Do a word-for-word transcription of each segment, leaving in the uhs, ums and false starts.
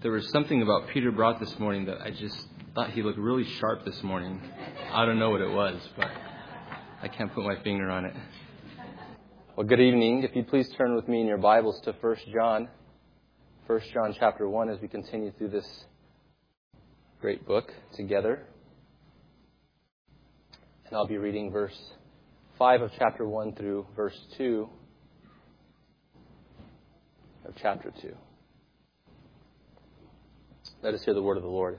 there was something about Peter brought this morning that I just thought he looked really sharp this morning. I don't know what it was, but I can't put my finger on it. Well, good evening. If you'd please turn with me in your Bibles to First John. First John chapter one as we continue through this great book together. And I'll be reading verse five of chapter one through verse two of chapter two. Let us hear the word of the Lord.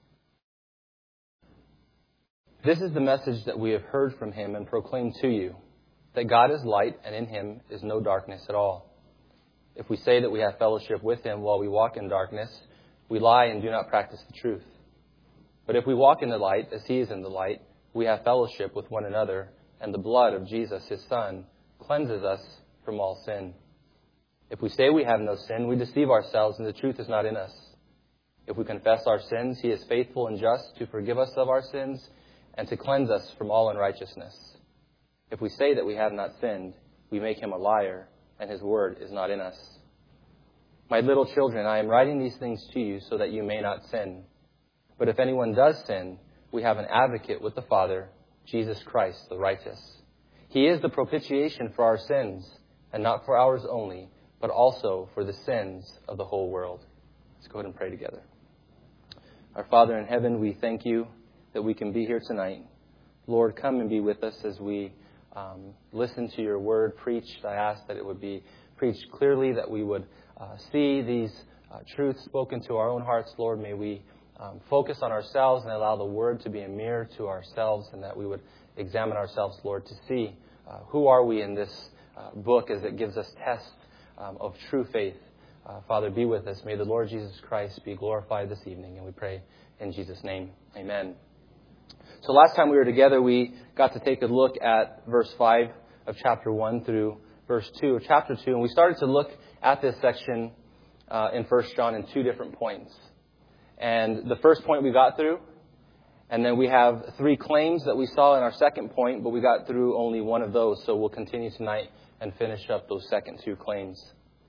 This is the message that we have heard from him and proclaimed to you, that God is light and in him is no darkness at all. If we say that we have fellowship with him while we walk in darkness, we lie and do not practice the truth. But if we walk in the light as he is in the light, we have fellowship with one another, and the blood of Jesus, his Son, cleanses us from all sin. If we say we have no sin, we deceive ourselves and the truth is not in us. If we confess our sins, he is faithful and just to forgive us of our sins and to cleanse us from all unrighteousness. If we say that we have not sinned, we make him a liar, and his word is not in us. My little children, I am writing these things to you so that you may not sin. But if anyone does sin, we have an advocate with the Father, Jesus Christ the righteous. He is the propitiation for our sins, and not for ours only, but also for the sins of the whole world. Let's go ahead and pray together. Our Father in heaven, we thank you that we can be here tonight. Lord, come and be with us as we um, listen to your word preached. I ask that it would be preached clearly, that we would uh, see these uh, truths spoken to our own hearts. Lord, may we um, focus on ourselves and allow the word to be a mirror to ourselves, and that we would examine ourselves, Lord, to see uh, who are we in this uh, book as it gives us tests um, of true faith. Uh, Father, be with us. May the Lord Jesus Christ be glorified this evening. And we pray in Jesus' name. Amen. So last time we were together, we got to take a look at verse five of chapter one through verse two of chapter two. And we started to look at this section uh, in First John in two different points. And the first point we got through, and then we have three claims that we saw in our second point, but we got through only one of those. So we'll continue tonight and finish up those second two claims.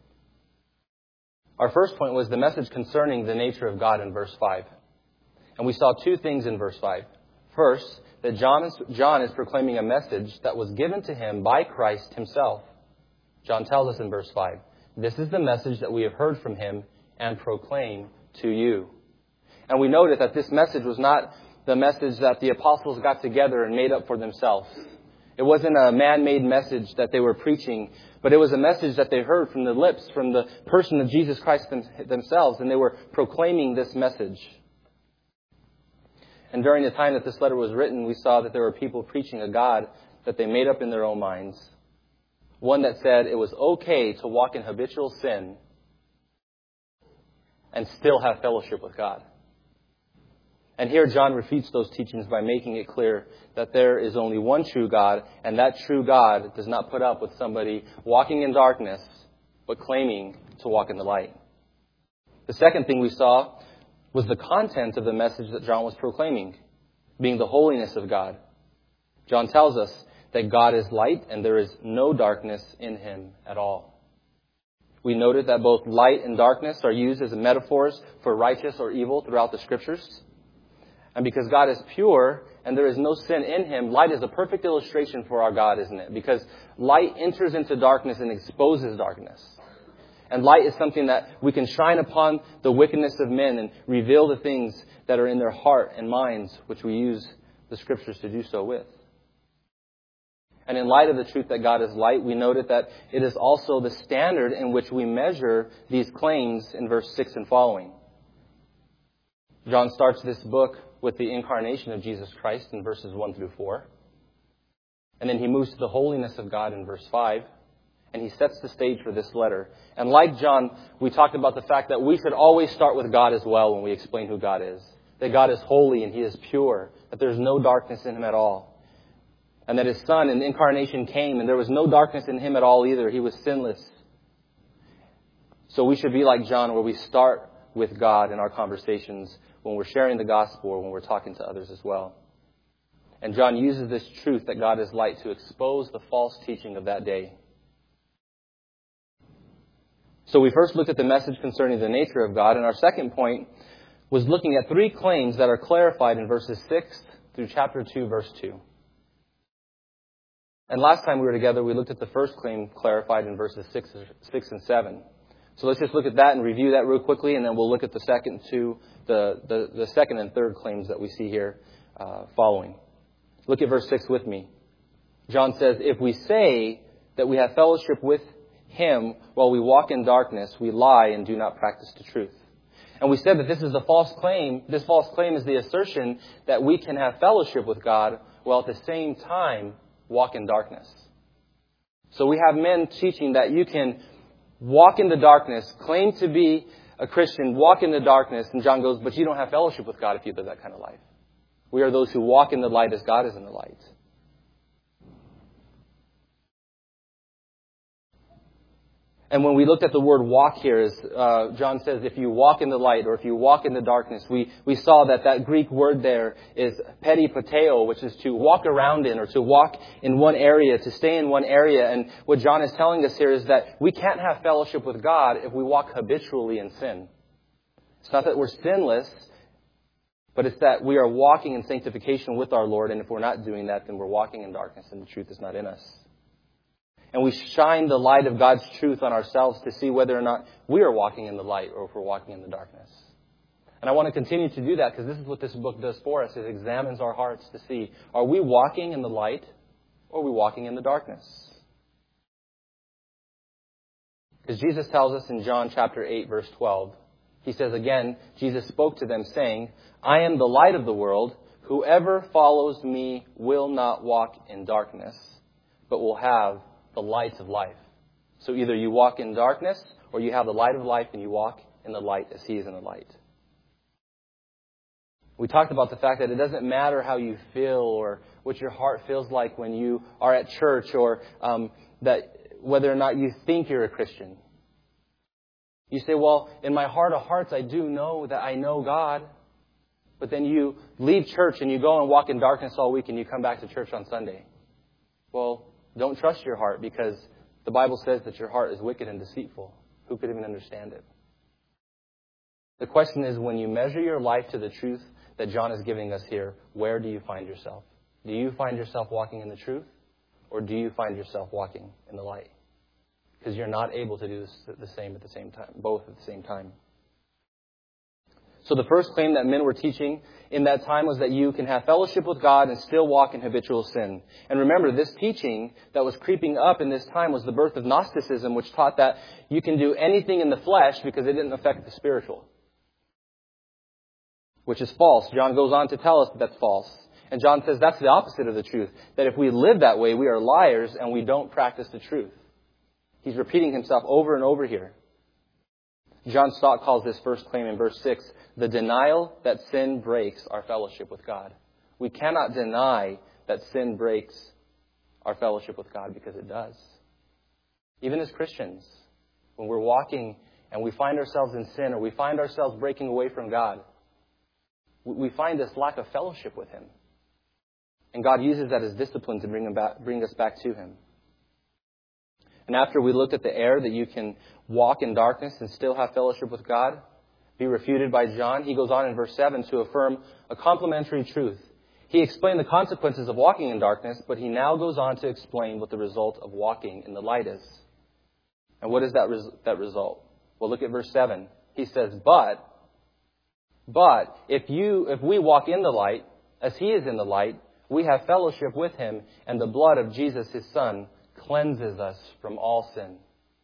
Our first point was the message concerning the nature of God in verse five. And we saw two things in verse five. First, that John is, John is proclaiming a message that was given to him by Christ himself. John tells us in verse five, this is the message that we have heard from him and proclaim to you. And we noted that this message was not the message that the apostles got together and made up for themselves. It wasn't a man-made message that they were preaching, but it was a message that they heard from the lips, from the person of Jesus Christ them, themselves, and they were proclaiming this message. And during the time that this letter was written, we saw that there were people preaching a God that they made up in their own minds. One that said it was okay to walk in habitual sin and still have fellowship with God. And here John refutes those teachings by making it clear that there is only one true God, and that true God does not put up with somebody walking in darkness, but claiming to walk in the light. The second thing we saw was the content of the message that John was proclaiming, being the holiness of God. John tells us that God is light and there is no darkness in him at all. We noted that both light and darkness are used as metaphors for righteous or evil throughout the Scriptures. And because God is pure and there is no sin in him, light is a perfect illustration for our God, isn't it? Because light enters into darkness and exposes darkness. And light is something that we can shine upon the wickedness of men and reveal the things that are in their heart and minds, which we use the Scriptures to do so with. And in light of the truth that God is light, we noted that it is also the standard in which we measure these claims in verse six and following. John starts this book with the incarnation of Jesus Christ in verses one through four. And then he moves to the holiness of God in verse five. And he sets the stage for this letter. And like John, we talked about the fact that we should always start with God as well when we explain who God is. That God is holy and he is pure. That there's no darkness in him at all. And that his Son in the incarnation came and there was no darkness in him at all either. He was sinless. So we should be like John, where we start with God in our conversations when we're sharing the gospel or when we're talking to others as well. And John uses this truth that God is light to expose the false teaching of that day. So we first looked at the message concerning the nature of God, and our second point was looking at three claims that are clarified in verses six through chapter two, verse two. And last time we were together, we looked at the first claim clarified in verses six, six and seven. So let's just look at that and review that real quickly, and then we'll look at the second two, the, the, the second and third claims that we see here uh, following. Look at verse six with me. John says, if we say that we have fellowship with Him while we walk in darkness, we lie and do not practice the truth. And we said that this is a false claim. This false claim is the assertion that we can have fellowship with God while at the same time walk in darkness. So we have men teaching that you can walk in the darkness, claim to be a Christian, walk in the darkness, and John goes, but you don't have fellowship with God if you live that kind of life. We are those who walk in the light as God is in the light. And when we looked at the word walk here, as uh, John says, if you walk in the light or if you walk in the darkness, we, we saw that that Greek word there is peripateo, which is to walk around in or to walk in one area, to stay in one area. And what John is telling us here is that we can't have fellowship with God if we walk habitually in sin. It's not that we're sinless, but it's that we are walking in sanctification with our Lord. And if we're not doing that, then we're walking in darkness and the truth is not in us. And we shine the light of God's truth on ourselves to see whether or not we are walking in the light or if we're walking in the darkness. And I want to continue to do that because this is what this book does for us. It examines our hearts to see, are we walking in the light or are we walking in the darkness? Because Jesus tells us in John chapter eight, verse twelve, He says again, Jesus spoke to them saying, I am the light of the world. Whoever follows me will not walk in darkness, but will have the light of life. So either you walk in darkness or you have the light of life and you walk in the light as He is in the light. We talked about the fact that it doesn't matter how you feel or what your heart feels like when you are at church or um, that whether or not you think you're a Christian. You say, well, in my heart of hearts, I do know that I know God. But then you leave church and you go and walk in darkness all week and you come back to church on Sunday. Well, don't trust your heart because the Bible says that your heart is wicked and deceitful. Who could even understand it? The question is, when you measure your life to the truth that John is giving us here, where do you find yourself? Do you find yourself walking in the truth? Or do you find yourself walking in the light? Because you're not able to do this, the same at the same time, both at the same time. So the first claim that men were teaching in that time was that you can have fellowship with God and still walk in habitual sin. And remember, this teaching that was creeping up in this time was the birth of Gnosticism, which taught that you can do anything in the flesh because it didn't affect the spiritual. Which is false. John goes on to tell us that that's false. And John says that's the opposite of the truth. That if we live that way, we are liars and we don't practice the truth. He's repeating himself over and over here. John Stott calls this first claim in verse six, the denial that sin breaks our fellowship with God. We cannot deny that sin breaks our fellowship with God because it does. Even as Christians, when we're walking and we find ourselves in sin or we find ourselves breaking away from God, we find this lack of fellowship with Him. And God uses that as discipline to bring, him back, bring us back to Him. And after we looked at the error that you can walk in darkness and still have fellowship with God, be refuted by John, he goes on in verse seven to affirm a complementary truth. He explained the consequences of walking in darkness, but he now goes on to explain what the result of walking in the light is. And what is that, res- that result? Well, look at verse seven. He says, but, but if you, if we walk in the light, as He is in the light, we have fellowship with Him, and the blood of Jesus, His Son, cleanses us from all sin.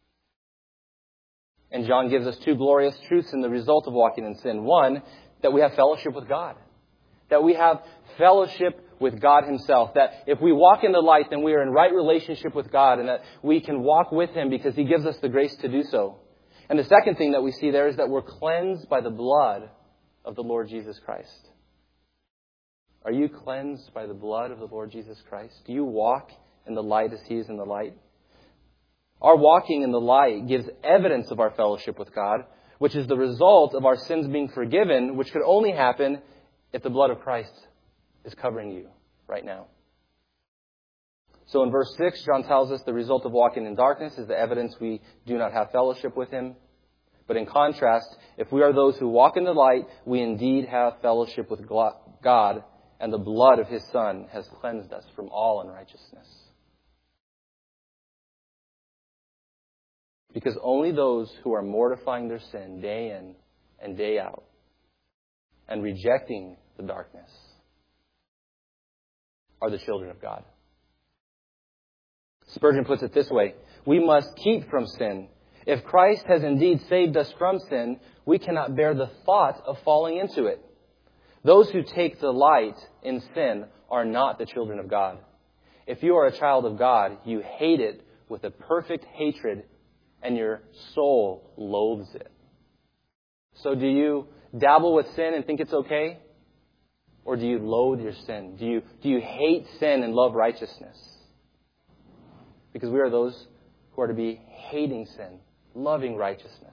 And John gives us two glorious truths in the result of walking in sin. One, that we have fellowship with God. That we have fellowship with God Himself. That if we walk in the light, then we are in right relationship with God and that we can walk with Him because He gives us the grace to do so. And the second thing that we see there is that we're cleansed by the blood of the Lord Jesus Christ. Are you cleansed by the blood of the Lord Jesus Christ? Do you walk in the light as He is in the light? Our walking in the light gives evidence of our fellowship with God, which is the result of our sins being forgiven, which could only happen if the blood of Christ is covering you right now. So in verse six, John tells us the result of walking in darkness is the evidence we do not have fellowship with Him. But in contrast, if we are those who walk in the light, we indeed have fellowship with God, and the blood of His Son has cleansed us from all unrighteousness. Because only those who are mortifying their sin day in and day out and rejecting the darkness are the children of God. Spurgeon puts it this way: we must keep from sin. If Christ has indeed saved us from sin, we cannot bear the thought of falling into it. Those who take delight in sin are not the children of God. If you are a child of God, you hate it with a perfect hatred, and your soul loathes it. So do you dabble with sin and think it's okay? Or do you loathe your sin? Do you, do you hate sin and love righteousness? Because we are those who are to be hating sin, loving righteousness.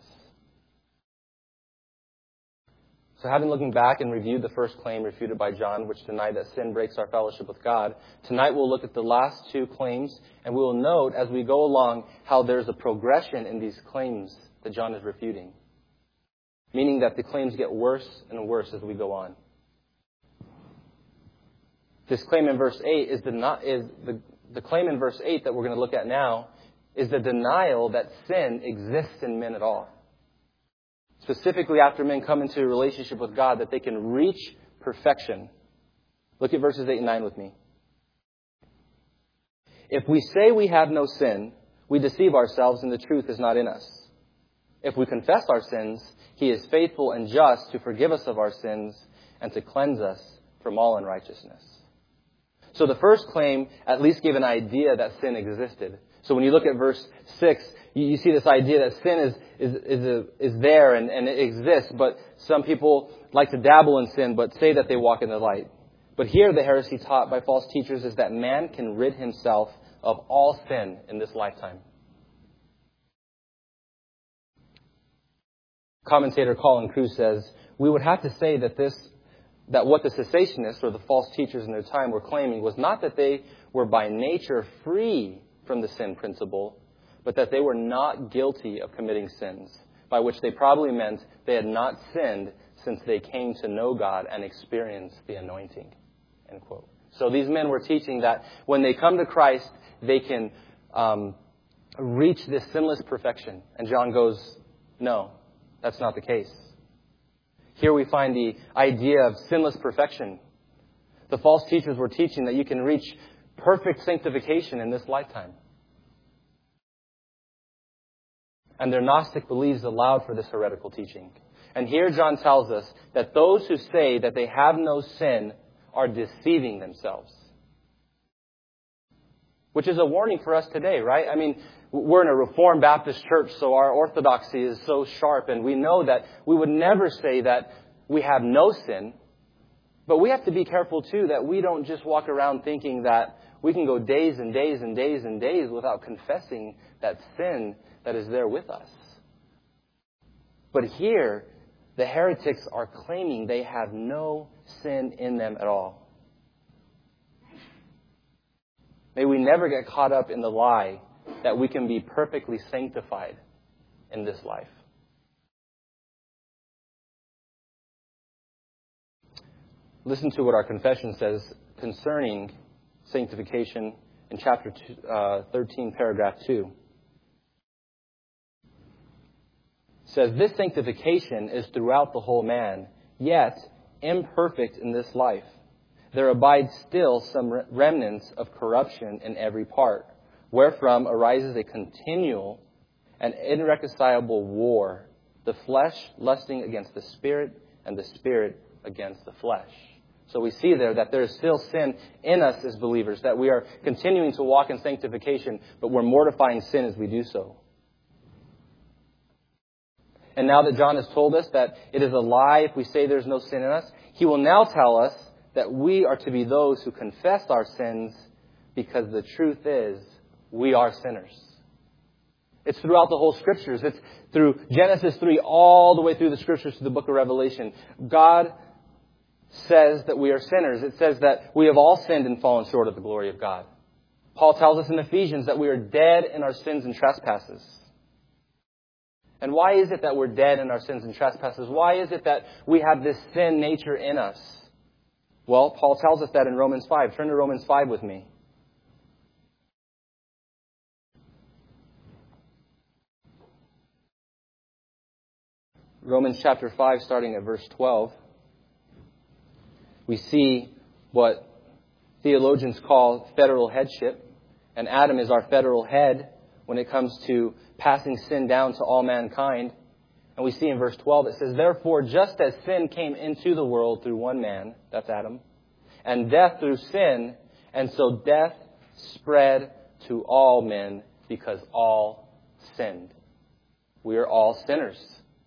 So having looking back and reviewed the first claim refuted by John, which denied that sin breaks our fellowship with God, tonight we'll look at the last two claims, and we will note as we go along how there's a progression in these claims that John is refuting. Meaning that the claims get worse and worse as we go on. This claim in verse eight is the, not, is the, the claim in verse eight that we're going to look at now is the denial that sin exists in men at all. Specifically after men come into a relationship with God, that they can reach perfection. Look at verses eight and nine with me. If we say we have no sin, we deceive ourselves and the truth is not in us. If we confess our sins, He is faithful and just to forgive us of our sins and to cleanse us from all unrighteousness. So the first claim at least gave an idea that sin existed. So when you look at verse six, you, you see this idea that sin is is is, a, is there and, and it exists, but some people like to dabble in sin but say that they walk in the light. But here the heresy taught by false teachers is that man can rid himself of all sin in this lifetime. Commentator Colin Kruse says, we would have to say that this, that what the cessationists or the false teachers in their time were claiming was not that they were by nature free from the sin principle, but that they were not guilty of committing sins, by which they probably meant they had not sinned since they came to know God and experienced the anointing. End quote. So these men were teaching that when they come to Christ, they can um, reach this sinless perfection. And John goes, no, that's not the case. Here we find the idea of sinless perfection. The false teachers were teaching that you can reach perfect sanctification in this lifetime. And their Gnostic beliefs allowed for this heretical teaching. And here John tells us that those who say that they have no sin are deceiving themselves. Which is a warning for us today, right? I mean, we're in a Reformed Baptist church, so our orthodoxy is so sharp, and we know that we would never say that we have no sin. But we have to be careful, too, that we don't just walk around thinking that we can go days and days and days and days without confessing that sin that is there with us. But here, the heretics are claiming they have no sin in them at all. May we never get caught up in the lie that we can be perfectly sanctified in this life. Listen to what our confession says concerning sanctification in chapter two, uh, thirteen, paragraph two. It says, this sanctification is throughout the whole man, yet imperfect in this life. There abides still some remnants of corruption in every part, wherefrom arises a continual and irreconcilable war, the flesh lusting against the spirit, and the spirit against the flesh. So we see there that there is still sin in us as believers, that we are continuing to walk in sanctification, but we're mortifying sin as we do so. And now that John has told us that it is a lie if we say there's no sin in us, he will now tell us that we are to be those who confess our sins, because the truth is we are sinners. It's throughout the whole Scriptures. It's through Genesis three all the way through the Scriptures to the book of Revelation. God says that we are sinners. It says that we have all sinned and fallen short of the glory of God. Paul tells us in Ephesians that we are dead in our sins and trespasses. And why is it that we're dead in our sins and trespasses? Why is it that we have this sin nature in us? Well, Paul tells us that in Romans five. Turn to Romans five with me. Romans chapter five, starting at verse twelve. We see what theologians call federal headship. And Adam is our federal head when it comes to passing sin down to all mankind. And we see in verse twelve, it says, "Therefore, just as sin came into the world through one man," that's Adam, "and death through sin, and so death spread to all men because all sinned." We are all sinners.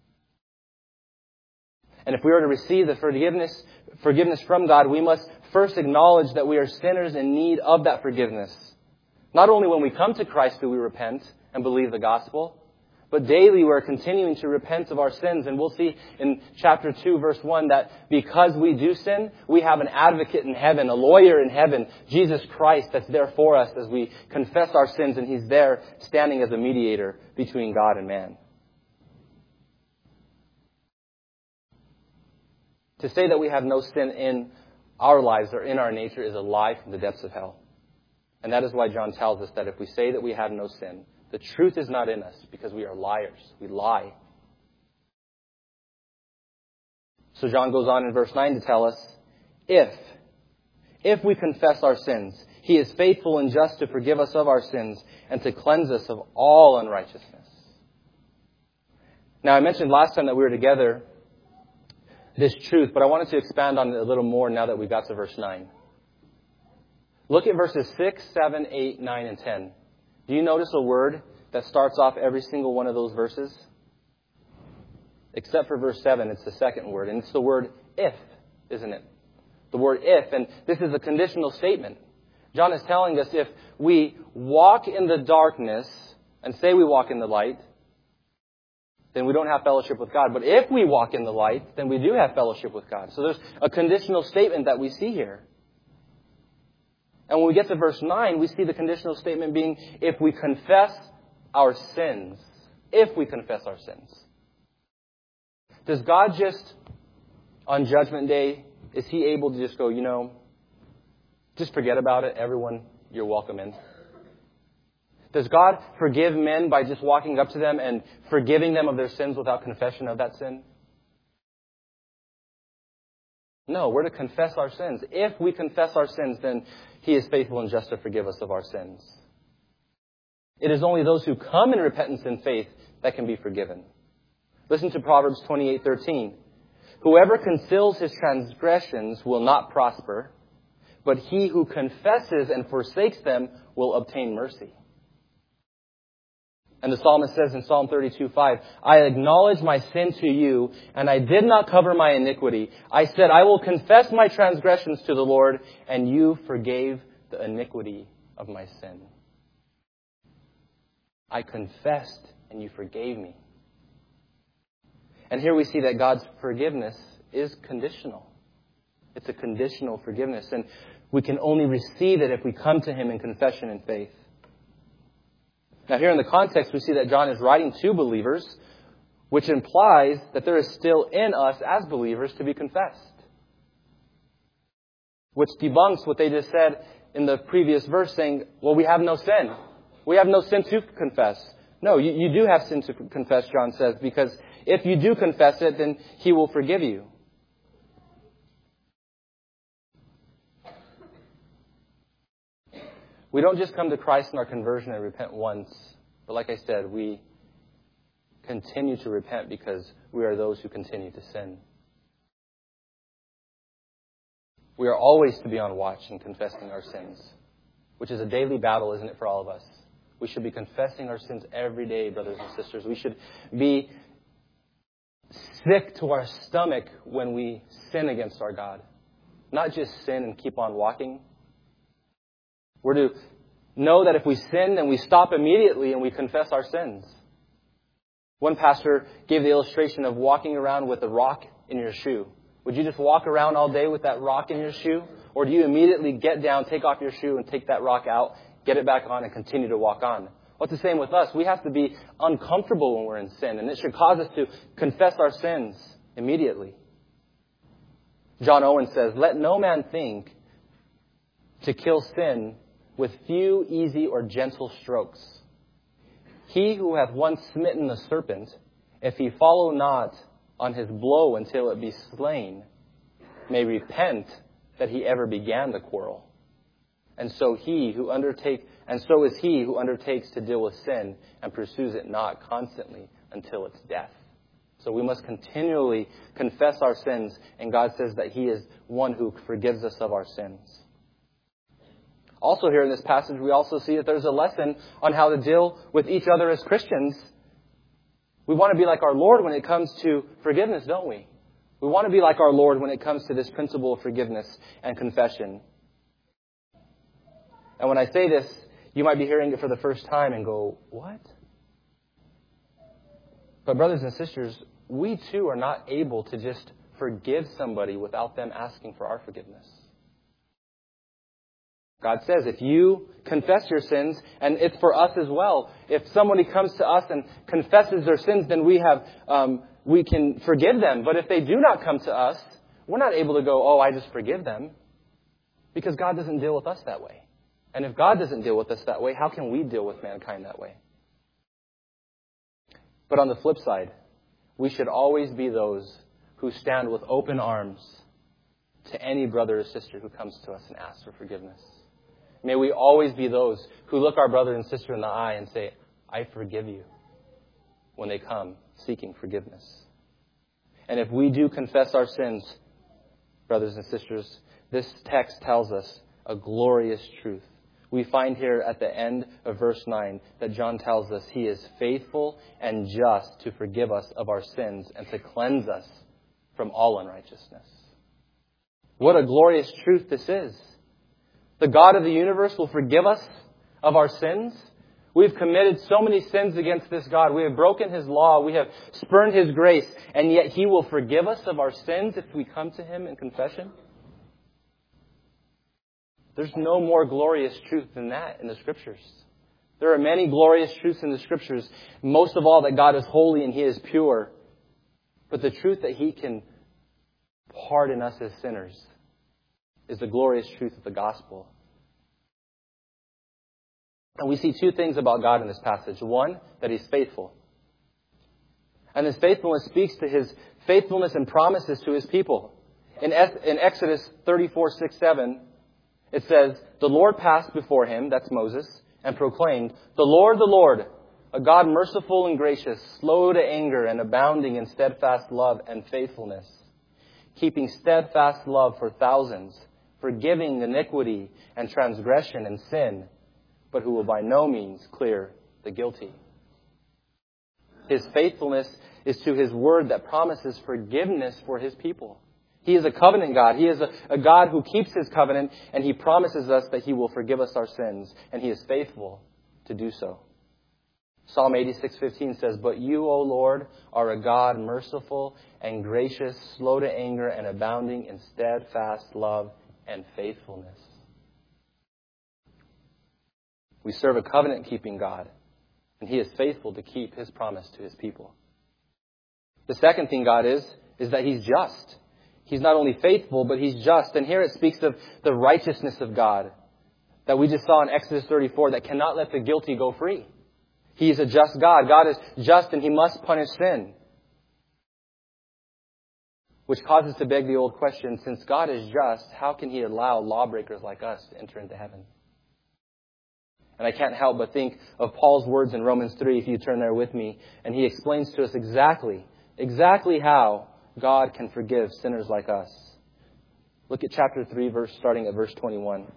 And if we are to receive the forgiveness, forgiveness from God, we must first acknowledge that we are sinners in need of that forgiveness. Not only when we come to Christ do we repent and believe the gospel, but daily we're continuing to repent of our sins. And we'll see in chapter two, verse one, that because we do sin, we have an advocate in heaven, a lawyer in heaven, Jesus Christ, that's there for us as we confess our sins, and He's there standing as a mediator between God and man. To say that we have no sin in our lives or in our nature is a lie from the depths of hell. And that is why John tells us that if we say that we have no sin, the truth is not in us because we are liars. We lie. So John goes on in verse nine to tell us, if, if we confess our sins, He is faithful and just to forgive us of our sins and to cleanse us of all unrighteousness. Now, I mentioned last time that we were together this truth, but I wanted to expand on it a little more now that we got to verse nine. Look at verses six, seven, eight, nine, and ten. Do you notice a word that starts off every single one of those verses? Except for verse seven, it's the second word, and it's the word if, isn't it? The word if, and this is a conditional statement. John is telling us if we walk in the darkness and say we walk in the light, then we don't have fellowship with God. But if we walk in the light, then we do have fellowship with God. So there's a conditional statement that we see here. And when we get to verse nine, we see the conditional statement being if we confess our sins. If we confess our sins. Does God just, on Judgment Day, is He able to just go, you know, just forget about it, everyone, you're welcome in? Does God forgive men by just walking up to them and forgiving them of their sins without confession of that sin? No, we're to confess our sins. If we confess our sins, then He is faithful and just to forgive us of our sins. It is only those who come in repentance and faith that can be forgiven. Listen to Proverbs twenty-eight thirteen. "Whoever conceals his transgressions will not prosper, but he who confesses and forsakes them will obtain mercy." And the psalmist says in Psalm thirty-two five, "I acknowledge my sin to you, and I did not cover my iniquity. I said, I will confess my transgressions to the Lord, and you forgave the iniquity of my sin." I confessed, and you forgave me. And here we see that God's forgiveness is conditional. It's a conditional forgiveness, and we can only receive it if we come to Him in confession and faith. Now here in the context, we see that John is writing to believers, which implies that there is still in us as believers to be confessed. Which debunks what they just said in the previous verse saying, well, we have no sin. We have no sin to confess. No, you, you do have sin to confess, John says, because if you do confess it, then He will forgive you. We don't just come to Christ in our conversion and repent once. But like I said, we continue to repent because we are those who continue to sin. We are always to be on watch and confessing our sins, which is a daily battle, isn't it, for all of us? We should be confessing our sins every day, brothers and sisters. We should be sick to our stomach when we sin against our God. Not just sin and keep on walking. We're to know that if we sin, then we stop immediately and we confess our sins. One pastor gave the illustration of walking around with a rock in your shoe. Would you just walk around all day with that rock in your shoe? Or do you immediately get down, take off your shoe, and take that rock out get it back on, and continue to walk on. Well, it's the same with us. We have to be uncomfortable when we're in sin, and it should cause us to confess our sins immediately. John Owen says, "Let no man think to kill sin with few, easy, or gentle strokes. He who hath once smitten the serpent, if he follow not on his blow until it be slain, may repent that he ever began the quarrel. And so he who undertake, and so is he who undertakes to deal with sin and pursues it not constantly until its death." So we must continually confess our sins, and God says that He is one who forgives us of our sins. Also here in this passage, we also see that there's a lesson on how to deal with each other as Christians. We want to be like our Lord when it comes to forgiveness, don't we? We want to be like our Lord when it comes to this principle of forgiveness and confession. And when I say this, you might be hearing it for the first time and go, what? But brothers and sisters, we too are not able to just forgive somebody without them asking for our forgiveness. God says if you confess your sins, and it's for us as well, if somebody comes to us and confesses their sins, then we have um, we can forgive them. But if they do not come to us, we're not able to go, oh, I just forgive them. Because God doesn't deal with us that way. And if God doesn't deal with us that way, how can we deal with mankind that way? But on the flip side, we should always be those who stand with open arms to any brother or sister who comes to us and asks for forgiveness. May we always be those who look our brother and sister in the eye and say, I forgive you, when they come seeking forgiveness. And if we do confess our sins, brothers and sisters, this text tells us a glorious truth. We find here at the end of verse nine that John tells us He is faithful and just to forgive us of our sins and to cleanse us from all unrighteousness. What a glorious truth this is. The God of the universe will forgive us of our sins. We've committed so many sins against this God. We have broken His law. We have spurned His grace. And yet He will forgive us of our sins if we come to Him in confession. There's no more glorious truth than that in the Scriptures. There are many glorious truths in the Scriptures. Most of all, that God is holy and He is pure. But the truth that He can pardon us as sinners is the glorious truth of the gospel. And we see two things about God in this passage. One, that He's faithful. And His faithfulness speaks to His faithfulness and promises to His people. In Exodus thirty-four, six, seven, it says, the Lord passed before him, that's Moses, and proclaimed, the Lord, the Lord, a God merciful and gracious, slow to anger and abounding in steadfast love and faithfulness, keeping steadfast love for thousands, forgiving iniquity and transgression and sin, but who will by no means clear the guilty. His faithfulness is to His word that promises forgiveness for His people. He is a covenant God. He is a, a God who keeps His covenant, and He promises us that He will forgive us our sins, and He is faithful to do so. Psalm eighty-six fifteen says, but you, O Lord, are a God merciful and gracious, slow to anger, and abounding in steadfast love and faithfulness. We serve a covenant-keeping God, and He is faithful to keep His promise to His people. The second thing God is, is that He's just. He's not only faithful, but He's just. And here it speaks of the righteousness of God that we just saw in Exodus thirty-four that cannot let the guilty go free. He is a just God. God is just and He must punish sin. Which causes to beg the old question, since God is just, how can He allow lawbreakers like us to enter into heaven? And I can't help but think of Paul's words in Romans three, if you turn there with me. And he explains to us exactly, exactly how God can forgive sinners like us. Look at chapter three, verse starting at verse twenty-one.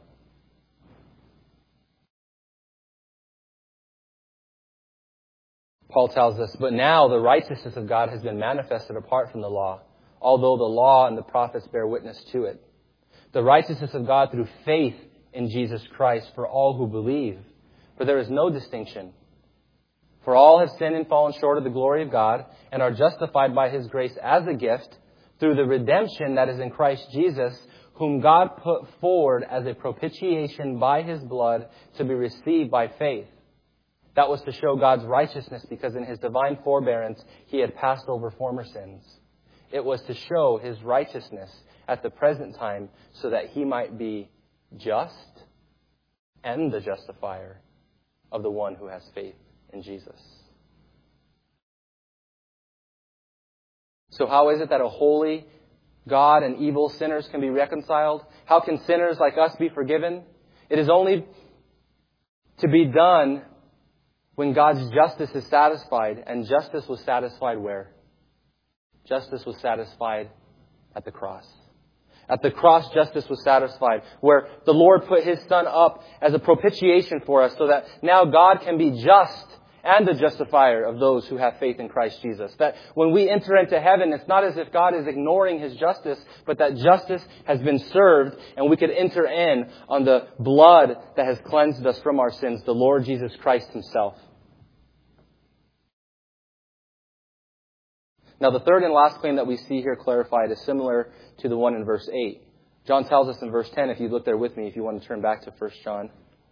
Paul tells us, but now the righteousness of God has been manifested apart from the law, although the law and the prophets bear witness to it. The righteousness of God through faith in Jesus Christ for all who believe. For there is no distinction. For all have sinned and fallen short of the glory of God, and are justified by His grace as a gift through the redemption that is in Christ Jesus, whom God put forward as a propitiation by His blood to be received by faith. That was to show God's righteousness, because in His divine forbearance He had passed over former sins. It was to show His righteousness at the present time so that He might be just and the justifier of the one who has faith in Jesus. So how is it that a holy God and evil sinners can be reconciled? How can sinners like us be forgiven? It is only to be done when God's justice is satisfied. And justice was satisfied where? Justice was satisfied at the cross. At the cross, justice was satisfied, where the Lord put His Son up as a propitiation for us so that now God can be just and the justifier of those who have faith in Christ Jesus. That when we enter into heaven, it's not as if God is ignoring His justice, but that justice has been served and we could enter in on the blood that has cleansed us from our sins, the Lord Jesus Christ Himself. Now, the third and last claim that we see here clarified is similar to the one in verse eight. John tells us in verse ten, if you look there with me, if you want to turn back to First John.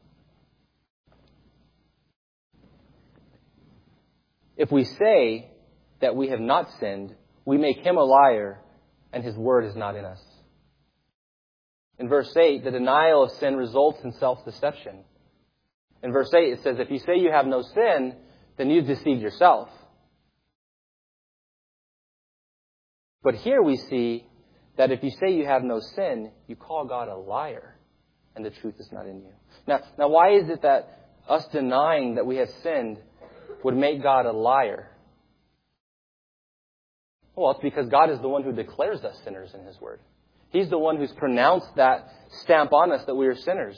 If we say that we have not sinned, we make Him a liar, and His word is not in us. In verse eight, the denial of sin results in self-deception. In verse eight, it says, if you say you have no sin, then you've deceived yourself. But here we see that if you say you have no sin, you call God a liar, and the truth is not in you. Now, now why is it that us denying that we have sinned would make God a liar? Well, it's because God is the one who declares us sinners in His Word. He's the one who's pronounced that stamp on us that we are sinners.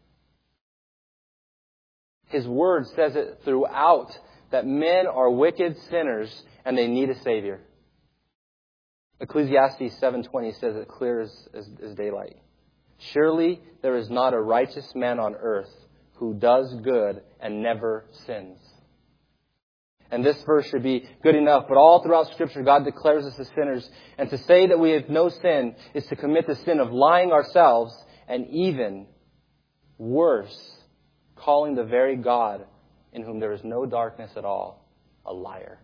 His Word says it throughout that men are wicked sinners and they need a Savior. Ecclesiastes seven twenty says it clear as, as, as daylight. Surely there is not a righteous man on earth who does good and never sins. And this verse should be good enough. But all throughout Scripture, God declares us as sinners. And to say that we have no sin is to commit the sin of lying ourselves, and even worse, calling the very God in whom there is no darkness at all a liar.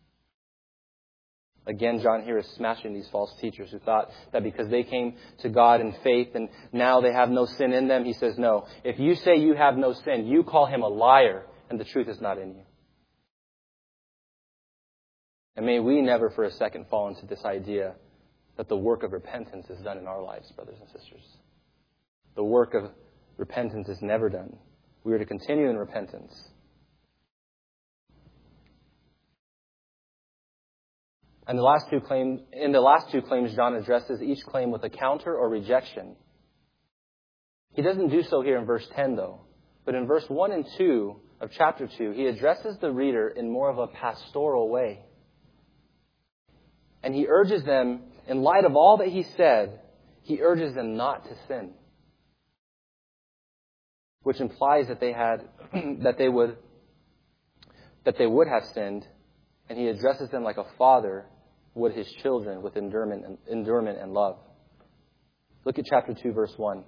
Again, John here is smashing these false teachers who thought that because they came to God in faith and now they have no sin in them, He says, no. If you say you have no sin, you call Him a liar, and the truth is not in you. And may we never for a second fall into this idea that the work of repentance is done in our lives, brothers and sisters. The work of repentance is never done. We are to continue in repentance. And the last two claims, in the last two claims, John addresses each claim with a counter or rejection. He doesn't do so here in verse ten, though. But in verse one and two of chapter two, he addresses the reader in more of a pastoral way. And he urges them, in light of all that he said, he urges them not to sin. Which implies that they had, that they would, that they would have sinned. And he addresses them like a father would his children with endurement and, endurement and love. Look at chapter two, verse one.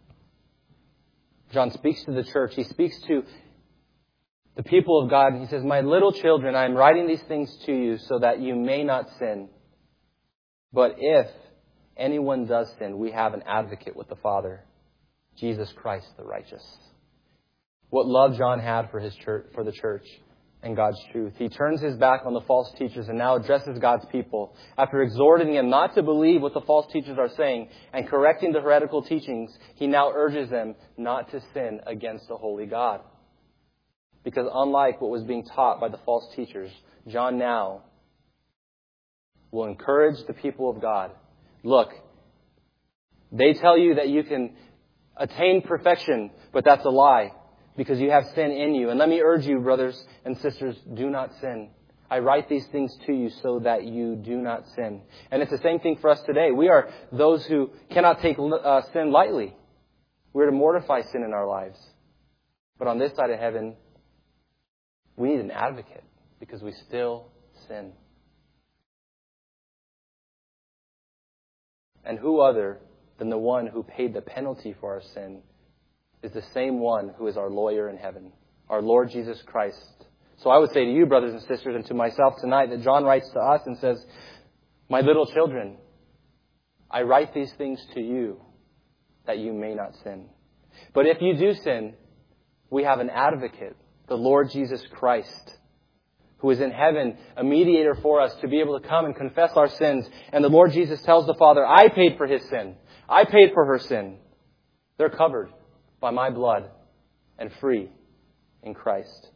John speaks to the church. He speaks to the people of God. And he says, my little children, I am writing these things to you so that you may not sin. But if anyone does sin, we have an advocate with the Father, Jesus Christ the righteous. What love John had for his church, for the church and God's truth. He turns his back on the false teachers and now addresses God's people. After exhorting them not to believe what the false teachers are saying and correcting the heretical teachings, he now urges them not to sin against the holy God. Because unlike what was being taught by the false teachers, John now will encourage the people of God. Look, they tell you that you can attain perfection, but that's a lie because you have sin in you. And let me urge you, brothers and sisters, do not sin. I write these things to you so that you do not sin. And it's the same thing for us today. We are those who cannot take uh, sin lightly. We're to mortify sin in our lives. But on this side of heaven, we need an advocate because we still sin. And who other then the one who paid the penalty for our sin is the same one who is our lawyer in heaven, our Lord Jesus Christ. So I would say to you, brothers and sisters, and to myself tonight, that John writes to us and says, my little children, I write these things to you that you may not sin. But if you do sin, we have an advocate, the Lord Jesus Christ, who is in heaven, a mediator for us to be able to come and confess our sins. And the Lord Jesus tells the Father, I paid for his sin. I paid for her sin. They're covered by my blood and free in Christ.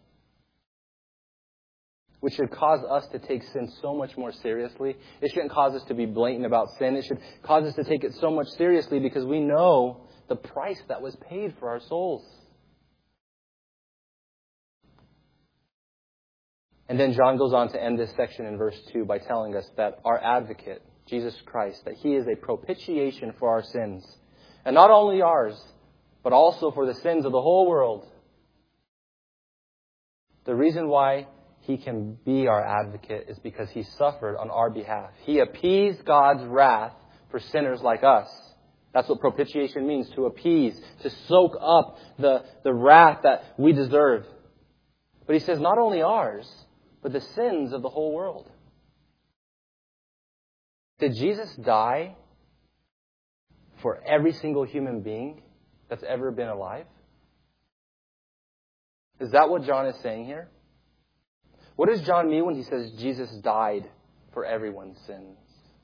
Which should cause us to take sin so much more seriously. It shouldn't cause us to be blatant about sin. It should cause us to take it so much seriously because we know the price that was paid for our souls. And then John goes on to end this section in verse two by telling us that our advocate, Jesus Christ, that he is a propitiation for our sins. And not only ours, but also for the sins of the whole world. The reason why he can be our advocate is because he suffered on our behalf. He appeased God's wrath for sinners like us. That's what propitiation means, to appease, to soak up the, the wrath that we deserve. But he says not only ours, but the sins of the whole world. Did Jesus die for every single human being that's ever been alive? Is that what John is saying here? What does John mean when he says Jesus died for everyone's sins?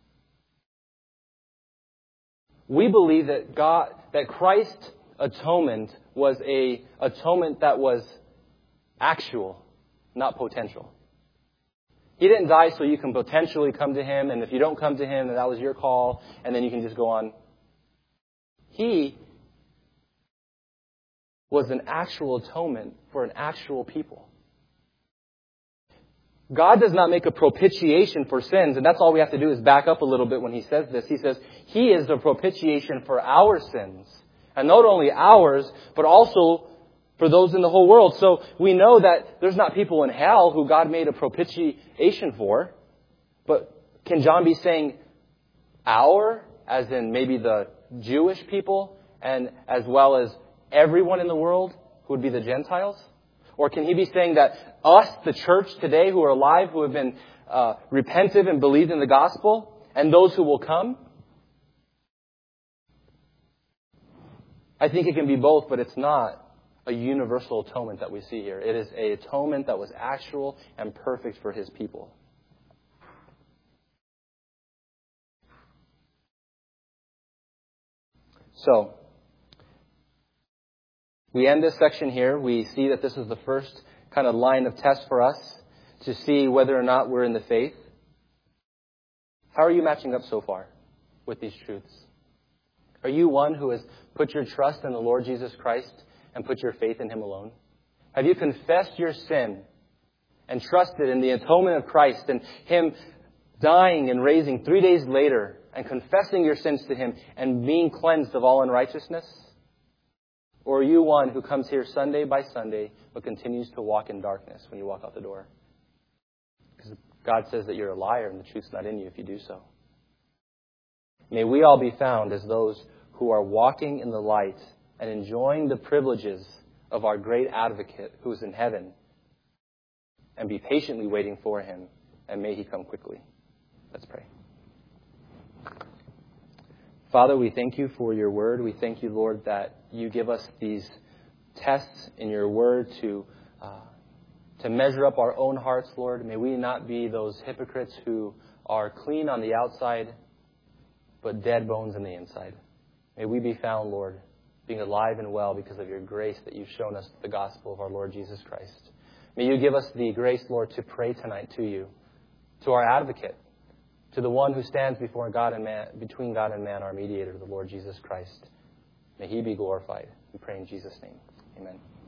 We believe that God, that Christ's atonement was a atonement that was actual, not potential. He didn't die so you can potentially come to him, and if you don't come to him, then that was your call, and then you can just go on. He was an actual atonement for an actual people. God does not make a propitiation for sins, and that's all we have to do is back up a little bit when he says this. He says, he is a propitiation for our sins. And not only ours, but also for those in the whole world. So we know that there's not people in hell who God made a propitiation for. But can John be saying our, as in maybe the Jewish people, and as well as everyone in the world who would be the Gentiles? Or can he be saying that us, the church today who are alive, who have been uh, repented and believed in the gospel, and those who will come? I think it can be both, but it's not a universal atonement that we see here. It is an atonement that was actual and perfect for his people. So, we end this section here. We see that this is the first kind of line of test for us to see whether or not we're in the faith. How are you matching up so far with these truths? Are you one who has put your trust in the Lord Jesus Christ and put your faith in him alone? Have you confessed your sin and trusted in the atonement of Christ and him dying and raising three days later and confessing your sins to him and being cleansed of all unrighteousness? Or are you one who comes here Sunday by Sunday but continues to walk in darkness when you walk out the door? Because God says that you're a liar and the truth's not in you if you do so. May we all be found as those who are walking in the light and enjoying the privileges of our great advocate who is in heaven, and be patiently waiting for him, and may he come quickly. Let's pray. Father, we thank you for your word. We thank you, Lord, that you give us these tests in your word to uh, to measure up our own hearts, Lord. May we not be those hypocrites who are clean on the outside, but dead bones in the inside. May we be found, Lord, being alive and well because of your grace that you've shown us the gospel of our Lord Jesus Christ. May you give us the grace, Lord, to pray tonight to you, to our advocate, to the one who stands before God and man, between God and man, our mediator, the Lord Jesus Christ. May he be glorified. We pray in Jesus' name. Amen.